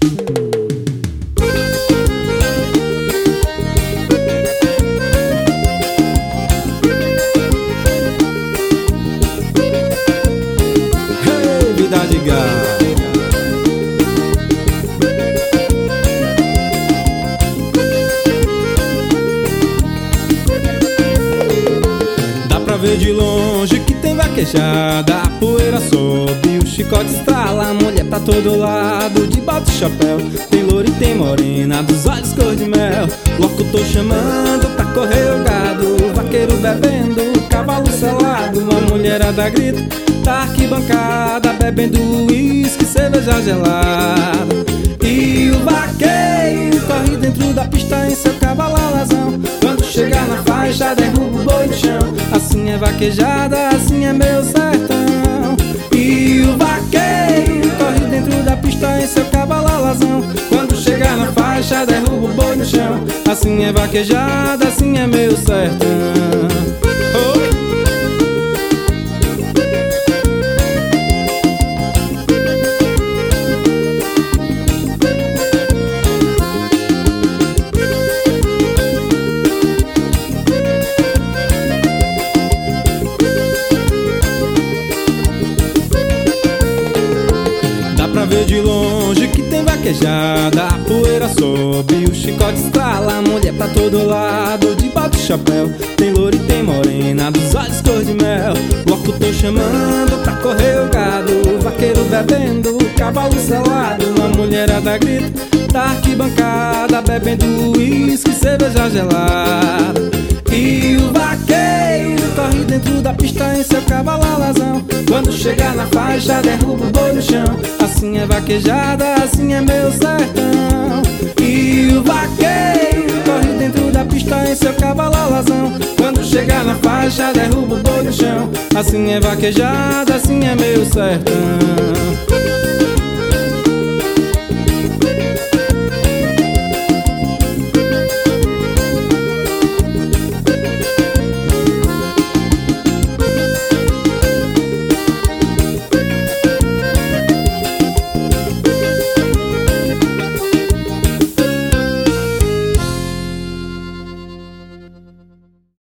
Hey, vida de gato. Dá pra ver de longe que tem vaquejada, a poeira sobe, o chicote estrala, a mulher pra todo lado, de bota e chapéu. Tem loura e tem morena, dos olhos cor de mel. Locutor chamando pra correr o gado, o vaqueiro bebendo, o cavalo selado. A mulherada grita da arquibancada, bebendo uísque, cerveja gelada. E o vaqueiro corre dentro da pista em seu cavalo alazão. Quando chegar na faixa, derruba o boi no chão. Assim é vaquejada, assim é meu sertão. E o vaqueiro corre dentro da pista em seu cavalo alazão. Quando chegar na faixa, derruba o boi no chão. Assim é vaquejada, assim é meu sertão. Oh. Pra ver de longe que tem vaquejada, a poeira sobe, o chicote estrala, a mulher pra todo lado, de bota e chapéu. Tem loura e tem morena, dos olhos cor de mel. Locutor chamando pra correr o gado, o vaqueiro bebendo, o cavalo selado. A mulherada grita da arquibancada, bebendo uísque, cerveja gelada. E o vaqueiro corre dentro da pista em seu cavalo alazão. Quando chegar na faixa, derruba o boi no chão. Assim é vaquejada, assim é meu sertão. E o vaqueiro corre dentro da pista em seu cavalo alazão. Quando chegar na faixa, derruba o boi no chão. Assim é vaquejada, assim é meu sertão.